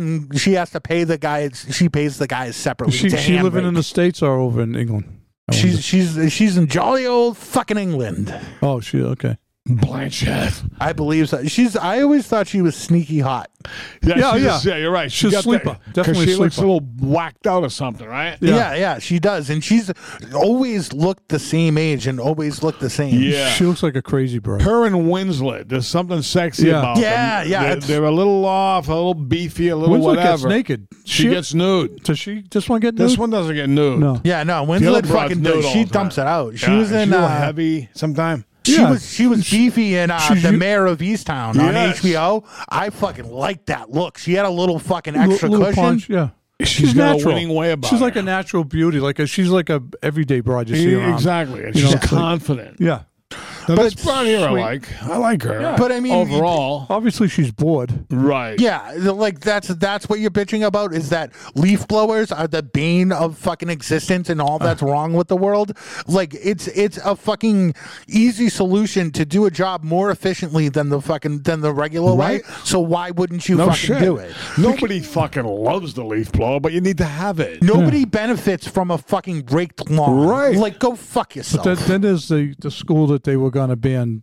[SPEAKER 7] has to pay the guys. She pays the guys separately.
[SPEAKER 9] Is
[SPEAKER 7] to
[SPEAKER 9] she
[SPEAKER 7] hand
[SPEAKER 9] living
[SPEAKER 7] rake.
[SPEAKER 9] in the States or over in England? I wonder.
[SPEAKER 7] She's in jolly old fucking England.
[SPEAKER 9] Oh, she okay.
[SPEAKER 8] Blanchett.
[SPEAKER 7] I believe so. I always thought she was sneaky hot.
[SPEAKER 8] Yeah,
[SPEAKER 9] Yeah,
[SPEAKER 8] yeah, you're right.
[SPEAKER 9] She's a sleeper. Definitely
[SPEAKER 8] she
[SPEAKER 9] a
[SPEAKER 8] looks a
[SPEAKER 9] sleeper.
[SPEAKER 8] little whacked out or something, right?
[SPEAKER 7] Yeah, she does, and she's always looked the same age and always looked the same.
[SPEAKER 8] Yeah.
[SPEAKER 9] She looks like a crazy bird.
[SPEAKER 8] Her and Winslet, there's something sexy
[SPEAKER 9] Yeah.
[SPEAKER 8] about
[SPEAKER 7] Yeah,
[SPEAKER 8] them.
[SPEAKER 7] yeah,
[SPEAKER 8] They're,
[SPEAKER 7] it's-
[SPEAKER 8] they're a little off, a little beefy, a little
[SPEAKER 9] Winslet
[SPEAKER 8] whatever.
[SPEAKER 9] gets naked.
[SPEAKER 8] She gets nude.
[SPEAKER 9] Does she just want to get nude?
[SPEAKER 8] This one doesn't get nude.
[SPEAKER 9] No.
[SPEAKER 7] Yeah, no,
[SPEAKER 8] The other
[SPEAKER 7] Winslet
[SPEAKER 8] broad's
[SPEAKER 7] fucking
[SPEAKER 8] nude
[SPEAKER 7] does.
[SPEAKER 8] all
[SPEAKER 7] She
[SPEAKER 8] the
[SPEAKER 7] dumps
[SPEAKER 8] time.
[SPEAKER 7] it out. She
[SPEAKER 8] Yeah,
[SPEAKER 7] was in
[SPEAKER 8] a little heavy sometime.
[SPEAKER 9] Yeah.
[SPEAKER 7] She was beefy in
[SPEAKER 9] She's
[SPEAKER 7] The
[SPEAKER 9] u-
[SPEAKER 7] Mayor of Easttown on
[SPEAKER 8] Yes.
[SPEAKER 7] HBO. I fucking liked that look. She had a little fucking extra
[SPEAKER 9] little
[SPEAKER 7] cushion.
[SPEAKER 9] punch, yeah.
[SPEAKER 8] She's got
[SPEAKER 9] natural.
[SPEAKER 8] a winning way about
[SPEAKER 9] She's like
[SPEAKER 8] her.
[SPEAKER 9] a natural beauty. She's like a everyday broad you see around.
[SPEAKER 8] Exactly. And
[SPEAKER 9] You
[SPEAKER 8] she's
[SPEAKER 9] know, it's like-
[SPEAKER 8] confident.
[SPEAKER 9] Yeah.
[SPEAKER 8] Now,
[SPEAKER 7] But
[SPEAKER 8] this
[SPEAKER 7] it's
[SPEAKER 8] broad here
[SPEAKER 7] sweet.
[SPEAKER 8] I like her.
[SPEAKER 7] But I mean,
[SPEAKER 8] overall,
[SPEAKER 9] Obviously, she's bored.
[SPEAKER 8] right.
[SPEAKER 7] yeah, like that's what you're bitching about is that leaf blowers are the bane of fucking existence and all that's wrong with the world. Like it's a fucking easy solution to do a job more efficiently than the regular way.
[SPEAKER 8] Right.
[SPEAKER 7] So why wouldn't you
[SPEAKER 8] No
[SPEAKER 7] fucking
[SPEAKER 8] shit.
[SPEAKER 7] do it?
[SPEAKER 8] Nobody fucking loves the leaf blower, but you need to have it.
[SPEAKER 7] Nobody benefits from a fucking raked lawn.
[SPEAKER 8] Right.
[SPEAKER 7] Like go fuck yourself.
[SPEAKER 9] But then there's the school that they were going to ban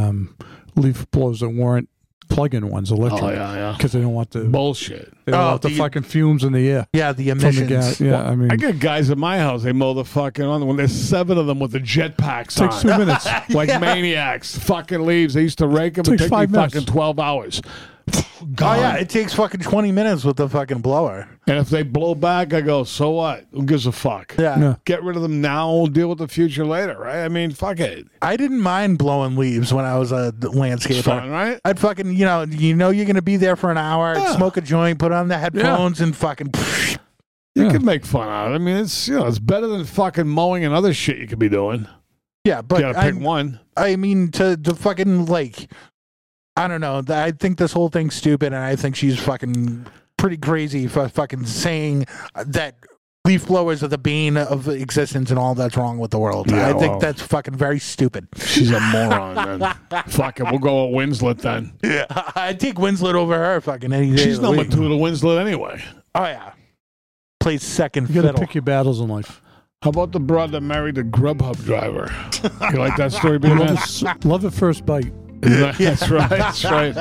[SPEAKER 9] leaf blowers that weren't plug-in ones, electric.
[SPEAKER 8] Oh, yeah.
[SPEAKER 9] Because they don't want the
[SPEAKER 8] Bullshit.
[SPEAKER 9] they don't
[SPEAKER 7] Oh,
[SPEAKER 9] want the
[SPEAKER 7] the-
[SPEAKER 9] fucking fumes in the air
[SPEAKER 7] yeah, the
[SPEAKER 9] from the
[SPEAKER 7] emissions.
[SPEAKER 9] gas. Yeah, I mean,
[SPEAKER 8] I get guys at my house, they mow the fucking lawn when there's 7 of them with the jetpacks
[SPEAKER 9] takes
[SPEAKER 8] on.
[SPEAKER 9] 2 minutes.
[SPEAKER 8] Like maniacs. Fucking leaves. They used to rake them. It
[SPEAKER 9] Takes
[SPEAKER 8] took me
[SPEAKER 9] 5 minutes.
[SPEAKER 8] fucking 12 hours.
[SPEAKER 7] Oh
[SPEAKER 8] Gone.
[SPEAKER 7] yeah, it takes fucking 20 minutes with the fucking blower.
[SPEAKER 8] And if they blow back, I go, so what? Who gives a fuck?
[SPEAKER 7] Yeah.
[SPEAKER 9] Yeah.
[SPEAKER 8] Get rid of them now. We'll deal with the future later, right? I mean, fuck it.
[SPEAKER 7] I didn't mind blowing leaves when I was a landscaper.
[SPEAKER 8] It's fun, right?
[SPEAKER 7] I'd fucking, you know you're going to be there for an hour,
[SPEAKER 8] Yeah.
[SPEAKER 7] smoke a joint, put on the headphones and fucking
[SPEAKER 8] You
[SPEAKER 9] Yeah.
[SPEAKER 8] can make fun out of it. I mean, it's better than fucking mowing and other shit you could be doing.
[SPEAKER 7] yeah, but
[SPEAKER 8] You gotta pick one.
[SPEAKER 7] I mean to fucking like I don't know. I think this whole thing's stupid and I think she's fucking pretty crazy for fucking saying that leaf blowers are the bane of existence and all that's wrong with the world.
[SPEAKER 8] Yeah,
[SPEAKER 7] I think
[SPEAKER 8] well.
[SPEAKER 7] that's fucking very stupid.
[SPEAKER 8] She's a moron, then. Fuck it. We'll go with Winslet then.
[SPEAKER 7] Yeah, I'd take Winslet over her fucking any day.
[SPEAKER 8] She's
[SPEAKER 7] of the
[SPEAKER 8] number
[SPEAKER 7] week.
[SPEAKER 8] 2 to Winslet anyway.
[SPEAKER 7] Oh yeah, plays second
[SPEAKER 9] you got to
[SPEAKER 7] fiddle.
[SPEAKER 9] pick your battles in life.
[SPEAKER 8] How about the broad that married the Grubhub driver? You like that story, Big Man?
[SPEAKER 9] Love at first bite.
[SPEAKER 8] That's right. That's right.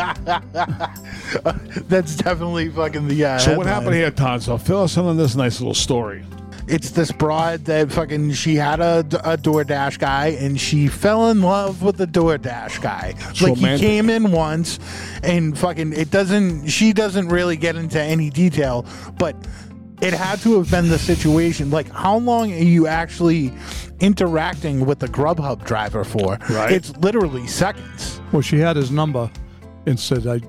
[SPEAKER 7] That's definitely fucking the.
[SPEAKER 8] So what
[SPEAKER 7] headline.
[SPEAKER 8] happened here, Tonso? Fill us in on this nice little story.
[SPEAKER 7] It's this broad that fucking she had a DoorDash guy and she fell in love with the DoorDash guy.
[SPEAKER 8] It's
[SPEAKER 7] like
[SPEAKER 8] romantic.
[SPEAKER 7] he came in once and fucking she doesn't really get into any detail, but it had to have been the situation. Like, how long are you actually interacting with the Grubhub driver for?
[SPEAKER 8] Right.
[SPEAKER 7] It's literally seconds.
[SPEAKER 9] Well, she had his number and said, I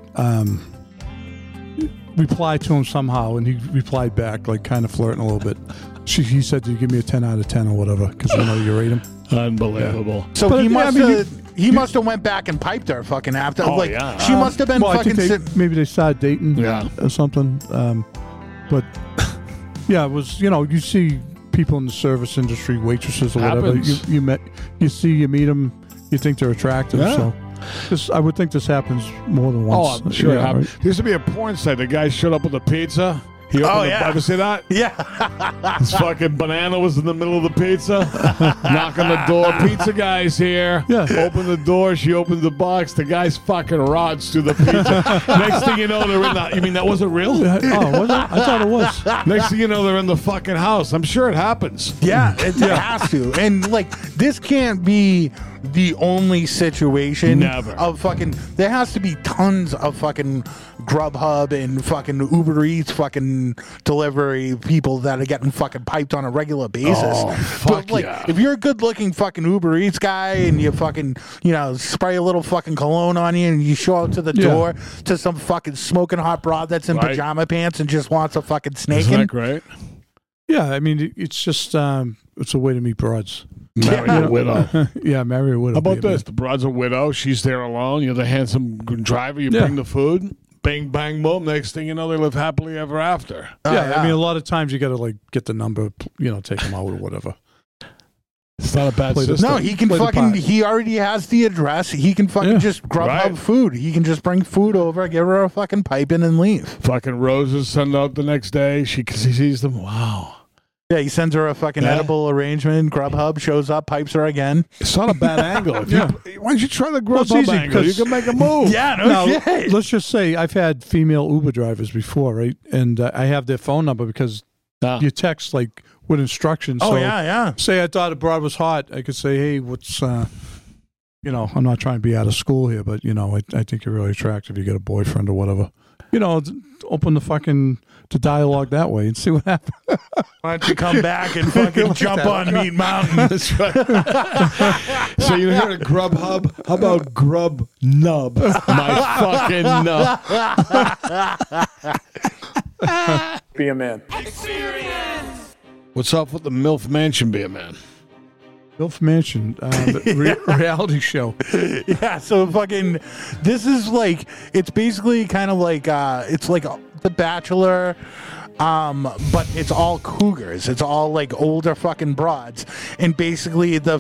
[SPEAKER 9] replied to him somehow, and he replied back, like kind of flirting a little bit. He said, "Do you give me a 10 out of 10 or whatever?" Because I know you rate him.
[SPEAKER 8] Unbelievable.
[SPEAKER 7] So
[SPEAKER 9] But,
[SPEAKER 7] he
[SPEAKER 9] yeah,
[SPEAKER 7] must
[SPEAKER 9] I mean,
[SPEAKER 7] have. He must have went back and piped her fucking after.
[SPEAKER 8] Oh,
[SPEAKER 7] like
[SPEAKER 8] yeah.
[SPEAKER 7] she must have been
[SPEAKER 9] Well, I
[SPEAKER 7] fucking.
[SPEAKER 9] think maybe they started dating,
[SPEAKER 8] Yeah.
[SPEAKER 9] or something. But yeah, it was. You see people in the service industry, waitresses or whatever.
[SPEAKER 8] Happens.
[SPEAKER 9] You meet them, you think they're attractive.
[SPEAKER 8] Yeah.
[SPEAKER 9] So I would think this happens more than once.
[SPEAKER 8] Oh, I'm sure it
[SPEAKER 9] Yeah,
[SPEAKER 8] happened.
[SPEAKER 9] right?
[SPEAKER 8] There used to be a porn site. The guy showed up with a pizza. He opened the, ever see that?
[SPEAKER 7] Yeah.
[SPEAKER 8] His fucking banana was in the middle of the pizza. Knock on the door. Pizza guy's here.
[SPEAKER 9] Yeah.
[SPEAKER 8] Open the door. She opens the box. The guy's fucking rods through the pizza. Next thing you know, they're in the... You mean that wasn't real?
[SPEAKER 9] Oh, was it? I thought it was.
[SPEAKER 8] Next thing you know, they're in the fucking house. I'm sure it happens.
[SPEAKER 7] Yeah, it has to. And like, this can't be the only situation.
[SPEAKER 8] Never.
[SPEAKER 7] Of fucking. There has to be tons of fucking Grubhub and fucking Uber Eats fucking delivery people that are getting fucking piped on a regular basis.
[SPEAKER 8] Oh, fuck
[SPEAKER 7] but like,
[SPEAKER 8] yeah.
[SPEAKER 7] if you're a good looking fucking Uber Eats guy and you fucking, spray a little fucking cologne on you and you show up to the door to some fucking smoking hot broad that's in pajama pants and just wants a fucking snake.
[SPEAKER 8] Isn't that great?
[SPEAKER 9] Yeah, I mean, it's just it's a way to meet broads.
[SPEAKER 8] Marry a widow.
[SPEAKER 9] Yeah, marry a widow.
[SPEAKER 8] How about this? The broad's a widow. She's there alone. You're the handsome driver. You bring the food. Bang, bang, boom. Next thing you know, they live happily ever after.
[SPEAKER 9] Yeah, I mean, a lot of times you got to like get the number, take them out or whatever.
[SPEAKER 8] It's not a bad system.
[SPEAKER 7] No, he can
[SPEAKER 9] Play the
[SPEAKER 7] fucking.
[SPEAKER 9] part.
[SPEAKER 7] He already has the address. He can fucking just Grubhub food. He can just bring food over, give her a fucking pipe in, and leave.
[SPEAKER 8] Fucking roses send out the next day. She sees them. Wow.
[SPEAKER 7] Yeah, he sends her a fucking edible arrangement. Grubhub shows up, pipes her again.
[SPEAKER 8] It's not a bad angle. Why don't you try the
[SPEAKER 9] Well, it's
[SPEAKER 8] Grubhub
[SPEAKER 9] easy
[SPEAKER 8] angle? You
[SPEAKER 9] because-
[SPEAKER 8] can make a move.
[SPEAKER 7] Yeah, no
[SPEAKER 9] Now,
[SPEAKER 7] shit.
[SPEAKER 9] let's just say I've had female Uber drivers before, right? And I have their phone number because you text like with instructions.
[SPEAKER 7] Oh,
[SPEAKER 9] so
[SPEAKER 7] yeah.
[SPEAKER 9] Say I thought a broad was hot, I could say, "Hey, what's I'm not trying to be out of school here, but I think you're really attractive. You got a boyfriend or whatever. Open the dialogue that way and see what happens."
[SPEAKER 7] Why don't you come back and fucking jump on Meat Mountain?
[SPEAKER 8] That's right. So you heard of Grubhub? How about Grub Nub? My fucking nub.
[SPEAKER 9] Be a man.
[SPEAKER 8] What's up with the MILF Mansion, be a man?
[SPEAKER 9] MILF Mansion, reality show.
[SPEAKER 7] Yeah, so fucking. This is like. It's basically kind of like. It's like The Bachelor. But it's all cougars. It's all like older fucking broads. And basically the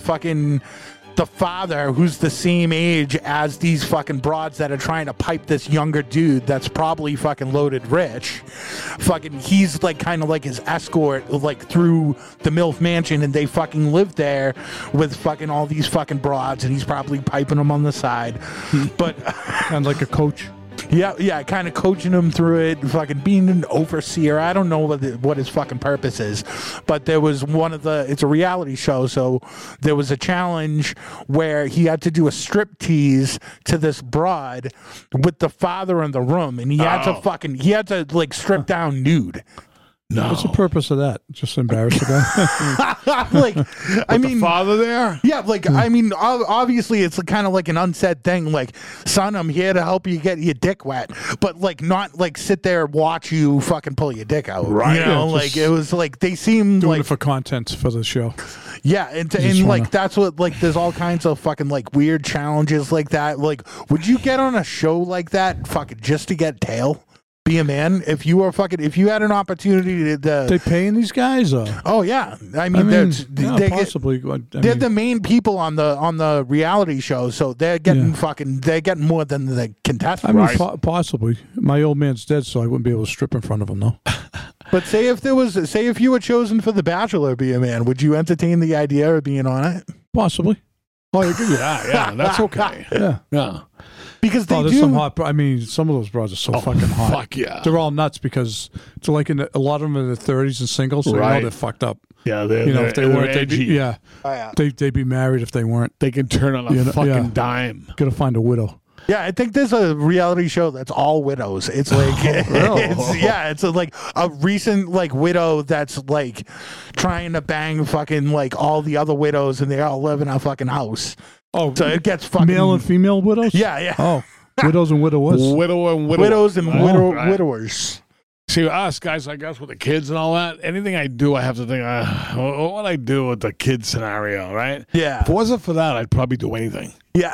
[SPEAKER 7] father, who's the same age as these fucking broads that are trying to pipe this younger dude that's probably fucking loaded rich, he's like kind of like his escort like through the MILF Mansion, and they fucking live there with fucking all these fucking broads, and he's probably piping them on the side. But
[SPEAKER 9] Kind of like a coach.
[SPEAKER 7] Yeah, kind of coaching him through it, fucking being an overseer. I don't know what his fucking purpose is, but there was it's a reality show, so there was a challenge where he had to do a strip tease to this broad with the father in the room, and he had to like strip down nude.
[SPEAKER 8] No.
[SPEAKER 9] What's the purpose of that? Just embarrass the guy?
[SPEAKER 7] Like, I mean,
[SPEAKER 8] the father there?
[SPEAKER 7] Yeah, like, I mean, obviously it's kind of like an unsaid thing, like, son, I'm here to help you get your dick wet, but like, not like sit there and watch you fucking pull your dick out.
[SPEAKER 8] Right.
[SPEAKER 7] You know,
[SPEAKER 9] Yeah,
[SPEAKER 7] like, it was like, they seemed
[SPEAKER 9] Doing
[SPEAKER 7] like,
[SPEAKER 9] it for content for the show.
[SPEAKER 7] yeah, and
[SPEAKER 9] just
[SPEAKER 7] like,
[SPEAKER 9] wanna-
[SPEAKER 7] that's what, like, there's all kinds of fucking, like, weird challenges like that. Like, would you get on a show like that, fucking, just to get tail? Be a man? If you had an opportunity to
[SPEAKER 9] They paying these guys?
[SPEAKER 7] oh yeah, I mean they
[SPEAKER 9] possibly.
[SPEAKER 7] they're the main people on the reality show, so they're getting they're getting more than the contestants.
[SPEAKER 9] I mean, possibly. My old man's dead, so I wouldn't be able to strip in front of him, though.
[SPEAKER 7] But say if you were chosen for The Bachelor, be a man, would you entertain the idea of being on it?
[SPEAKER 9] Possibly.
[SPEAKER 8] Oh, yeah, that's okay.
[SPEAKER 9] Yeah.
[SPEAKER 7] Because they
[SPEAKER 9] there's
[SPEAKER 7] do.
[SPEAKER 9] some hot. I mean, some of those broads are so fucking hot.
[SPEAKER 8] Fuck yeah.
[SPEAKER 9] They're all nuts because it's like a lot of them in their 30s and singles, so
[SPEAKER 8] Right.
[SPEAKER 9] they're fucked up.
[SPEAKER 8] Yeah, they're,
[SPEAKER 9] If they weren't, they'd
[SPEAKER 8] edgy.
[SPEAKER 9] be, they'd be married if they weren't.
[SPEAKER 8] They can turn on a fucking dime.
[SPEAKER 9] Got to find a widow.
[SPEAKER 7] Yeah, I think there's a reality show that's all widows. It's like, it's like a recent like widow that's like trying to bang fucking like all the other widows, and they all live in a fucking house. Oh, so it gets fucking
[SPEAKER 9] male and female widows.
[SPEAKER 7] Yeah.
[SPEAKER 9] Oh, widows and widowers.
[SPEAKER 7] Widows and widowers.
[SPEAKER 8] See, us guys, I guess with the kids and all that, anything I do, I have to think, what would I do with the kid scenario, right?
[SPEAKER 7] Yeah.
[SPEAKER 8] If it wasn't for that, I'd probably do anything.
[SPEAKER 7] Yeah.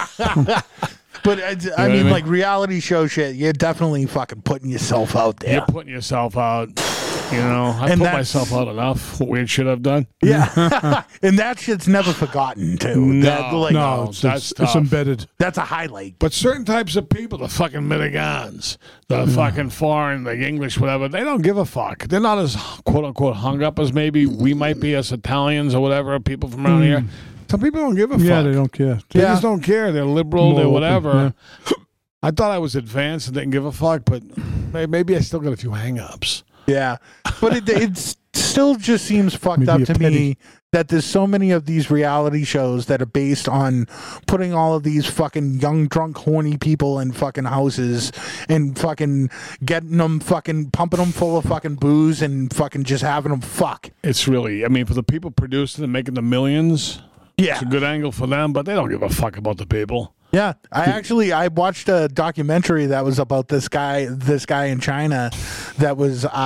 [SPEAKER 7] But I mean, like reality show shit, you're definitely fucking putting yourself out there.
[SPEAKER 8] You're putting yourself out. You know, I put myself out enough. What weird shit I've done.
[SPEAKER 7] Yeah. And that shit's never forgotten, too.
[SPEAKER 8] No,
[SPEAKER 9] it's embedded.
[SPEAKER 7] That's a highlight.
[SPEAKER 8] But certain types of people, the fucking Mitigans, the fucking foreign, the English, whatever, they don't give a fuck. They're not as quote-unquote hung up as maybe we might be as Italians or whatever, people from around here. Some people don't give a fuck.
[SPEAKER 9] Yeah, they don't care.
[SPEAKER 8] They just don't care. They're liberal, they're whatever. Yeah. I thought I was advanced and didn't give a fuck, but maybe I still got a few hang-ups.
[SPEAKER 7] Yeah, but it still just seems fucked up to me that there's so many of these reality shows that are based on putting all of these fucking young, drunk, horny people in fucking houses and fucking getting them fucking pumping them full of fucking booze and fucking just having them fuck.
[SPEAKER 8] It's really, I mean, for the people producing and making the millions,
[SPEAKER 7] yeah,
[SPEAKER 8] it's a good angle for them, but they don't give a fuck about the people.
[SPEAKER 7] Yeah, I watched a documentary that was about this guy in China that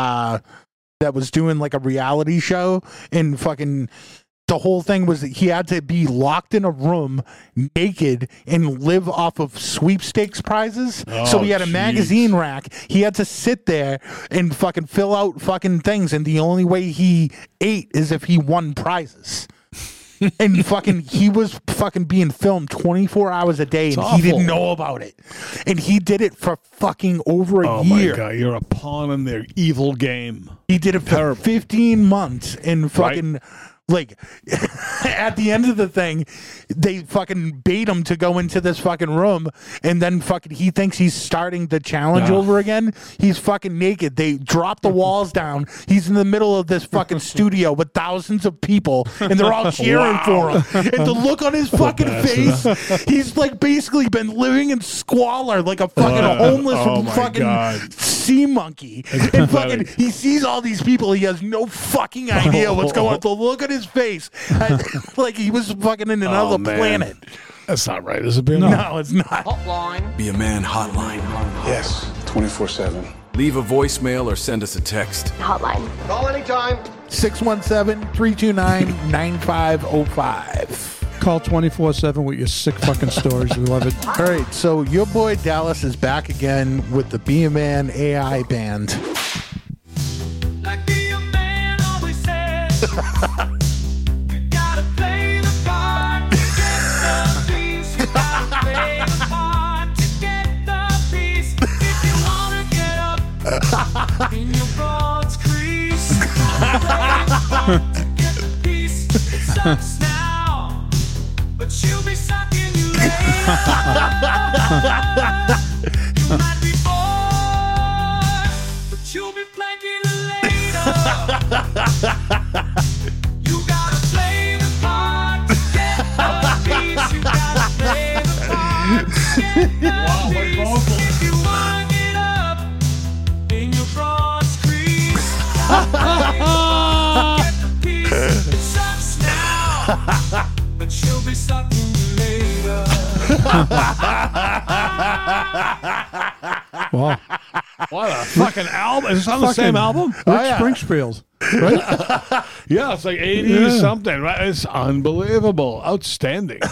[SPEAKER 7] was doing like a reality show, and fucking the whole thing was that he had to be locked in a room naked and live off of sweepstakes prizes. So he had a magazine rack. He had to sit there and fucking fill out fucking things, and the only way he ate is if he won prizes. And fucking, he was fucking being filmed 24 hours a day, and he didn't know about it. And he did it for fucking over a year.
[SPEAKER 8] Oh my God, you're a pawn in their evil game.
[SPEAKER 7] He did it for 15 months, and fucking, like, at the end of the thing, they fucking bait him to go into this fucking room, and then fucking he thinks he's starting the challenge over again. He's fucking naked. They drop the walls down. He's in the middle of this fucking studio with thousands of people, and they're all cheering for him. And the look on his fucking face, he's like basically been living in squalor like a fucking homeless fucking sea monkey. And fucking, he sees all these people. He has no fucking idea what's going on. The look at his face, like he was fucking in another planet.
[SPEAKER 8] That's not right. Is it being
[SPEAKER 7] No, it's not.
[SPEAKER 10] Hotline. Be a man hotline.
[SPEAKER 11] Yes, 24/7.
[SPEAKER 10] Leave a voicemail or send us a text.
[SPEAKER 12] Hotline.
[SPEAKER 11] Call anytime.
[SPEAKER 7] 617-329-9505.
[SPEAKER 9] Call 24/7 with your sick fucking stories. We love it.
[SPEAKER 7] All right, so your boy Dallas is back again with the Be a Man AI band.
[SPEAKER 13] Like Be a Man always says. In your broad's crease, to get the piece. It sucks now, but she'll be sucking you later. You might be bored, but you'll be planking later. You gotta play the part to get the piece. You gotta play the part to get the piece. If you wanna get up in your broad's crease, get the piece. It sucks now, but she'll be sucking you later.
[SPEAKER 9] Wow.
[SPEAKER 8] What a fucking album. Is this on the same album?
[SPEAKER 9] Rick Springfield. Right?
[SPEAKER 8] Yeah, it's like 80 something, right? It's unbelievable. Outstanding.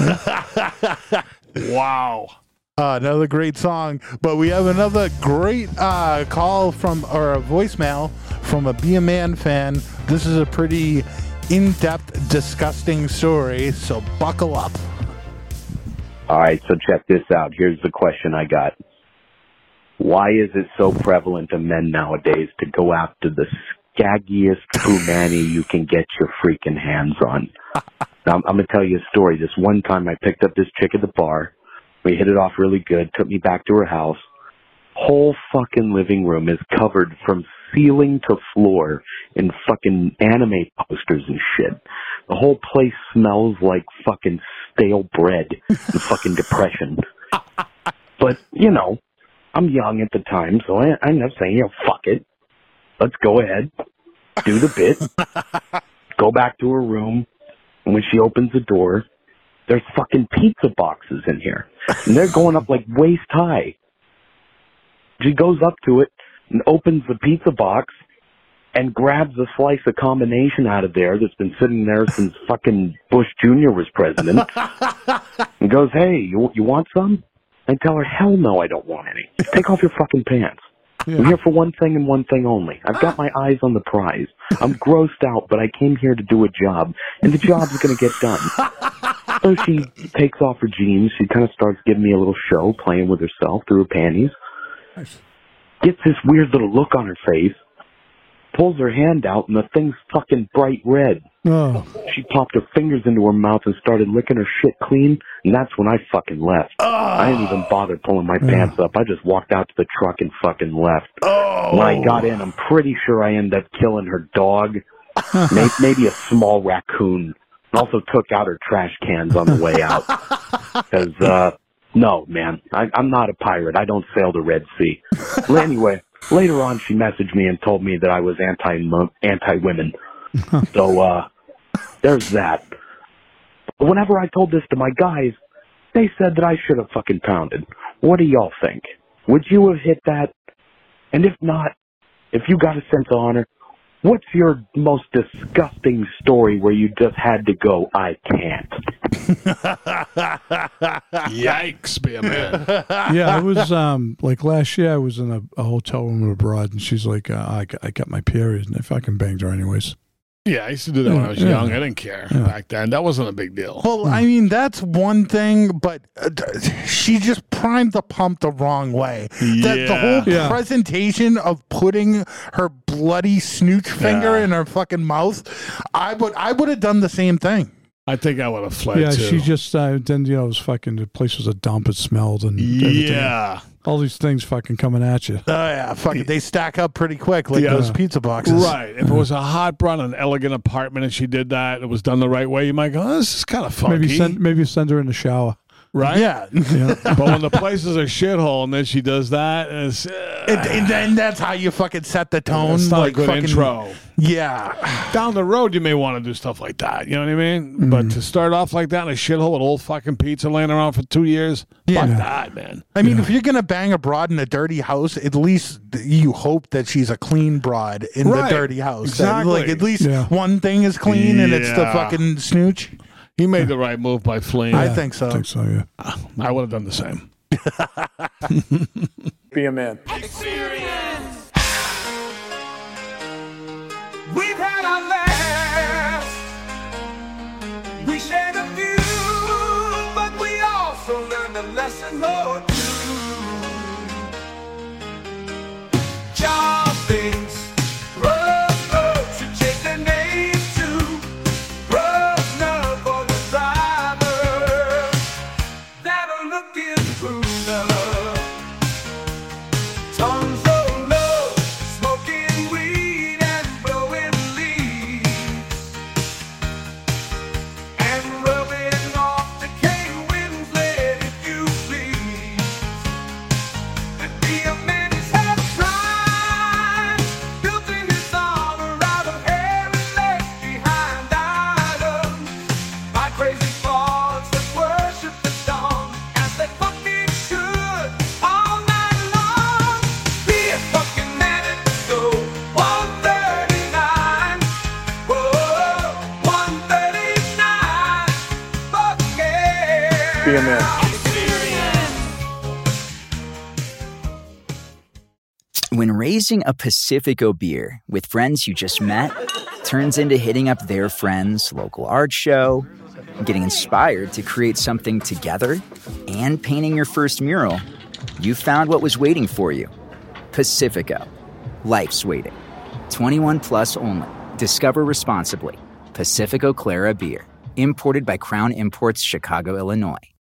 [SPEAKER 8] Wow.
[SPEAKER 7] Another great song, but we have another great call from, or a voicemail from a Be a Man fan. This is a pretty in-depth, disgusting story, so buckle up.
[SPEAKER 14] All right, so check this out. Here's the question I got. Why is it so prevalent of men nowadays to go after the scaggiest punani you can get your freaking hands on? Now, I'm going to tell you a story. This one time I picked up this chick at the bar. We hit it off really good, took me back to her house. Whole fucking living room is covered from ceiling to floor in fucking anime posters and shit. The whole place smells like fucking stale bread and fucking depression. But, you know, I'm young at the time, so I ended up saying, fuck it. Let's go ahead, do the bit, go back to her room, and when she opens the door, there's fucking pizza boxes in here. And they're going up like waist high. She goes up to it and opens the pizza box and grabs a slice of combination out of there that's been sitting there since fucking Bush Jr. was president. And goes, hey, you want some? I tell her, hell no, I don't want any. Take off your fucking pants. I'm here for one thing and one thing only. I've got my eyes on the prize. I'm grossed out, but I came here to do a job, and the job's going to get done. So she takes off her jeans. She kind of starts giving me a little show, playing with herself through her panties. Gets this weird little look on her face. Pulls her hand out, and the thing's fucking bright red.
[SPEAKER 9] Oh.
[SPEAKER 14] She popped her fingers into her mouth and started licking her shit clean, and that's when I fucking left. I didn't even bother pulling my pants up. I just walked out to the truck and fucking left. When I got in, I'm pretty sure I ended up killing her dog, maybe a small raccoon. Also took out her trash cans on the way out. Because, no, man, I'm not a pirate. I don't sail the Red Sea. Well, anyway, later on, she messaged me and told me that I was anti-women. So, there's that. Whenever I told this to my guys, they said that I should have fucking pounded. What do y'all think? Would you have hit that? And if not, if you got a sense of honor, what's your most disgusting story where you just had to go, I can't?
[SPEAKER 8] Yikes, be a man.
[SPEAKER 9] Yeah, it was like last year I was in a hotel room abroad, and she's like, I got my period, and I fucking banged her anyways.
[SPEAKER 8] Yeah, I used to do that when I was young. I didn't care back then. That wasn't a big deal.
[SPEAKER 7] Well, I mean, that's one thing, but she just primed the pump the wrong way. The whole presentation of putting her bloody snooch finger in her fucking mouth, I would have done the same thing.
[SPEAKER 8] I think I would have fled,
[SPEAKER 9] Yeah,
[SPEAKER 8] too.
[SPEAKER 9] she just, then, it was fucking, the place was a dump, it smelled, and everything.
[SPEAKER 8] Yeah.
[SPEAKER 9] All these things fucking coming at you.
[SPEAKER 7] Oh, yeah, fucking, they stack up pretty quick, like those pizza boxes.
[SPEAKER 8] Right. If it was a hot broad, an elegant apartment, and she did that, it was done the right way, you might go, oh, this is kind of funky.
[SPEAKER 9] Maybe send her in the shower.
[SPEAKER 8] Right?
[SPEAKER 7] Yeah.
[SPEAKER 8] But when the place is a shithole and then she does that,
[SPEAKER 7] and then that's how you fucking set the tone.
[SPEAKER 8] It's not
[SPEAKER 7] like
[SPEAKER 8] a good
[SPEAKER 7] fucking,
[SPEAKER 8] intro.
[SPEAKER 7] Yeah.
[SPEAKER 8] Down the road, you may want to do stuff like that. You know what I mean? But to start off like that in a shithole with old fucking pizza laying around for 2 years, fuck that, man.
[SPEAKER 7] I mean, if you're going to bang a broad in a dirty house, at least you hope that she's a clean broad in the dirty house.
[SPEAKER 8] Exactly.
[SPEAKER 7] Like, at least one thing is clean and it's the fucking snooch.
[SPEAKER 8] He made the right move by fleeing.
[SPEAKER 7] I think so.
[SPEAKER 9] I think so, yeah.
[SPEAKER 8] I would have done the same.
[SPEAKER 11] Be a man.
[SPEAKER 13] Experience. We've had our laughs. We shared a few, but we also learned a lesson or two. Job things. Rough roads should change their name to rough nerve for the drivers that are looking through love. Tongues of love, smoking weed and blowing leaves, and rubbing off decaying winds, let if you please. And be a man is half tried, building his armor out of hair and left behind items by crazy thoughts that worship the dawn as they fucking should all night long. Be a fucking man at go 139. Whoa, 139. Fuck yeah.
[SPEAKER 11] Be a man.
[SPEAKER 6] When raising a Pacifico beer with friends you just met turns into hitting up their friends' local art show, getting inspired to create something together, and painting your first mural, you found what was waiting for you. Pacifico. Life's waiting. 21 plus only. Discover responsibly. Pacifico Clara Beer. Imported by Crown Imports, Chicago, Illinois.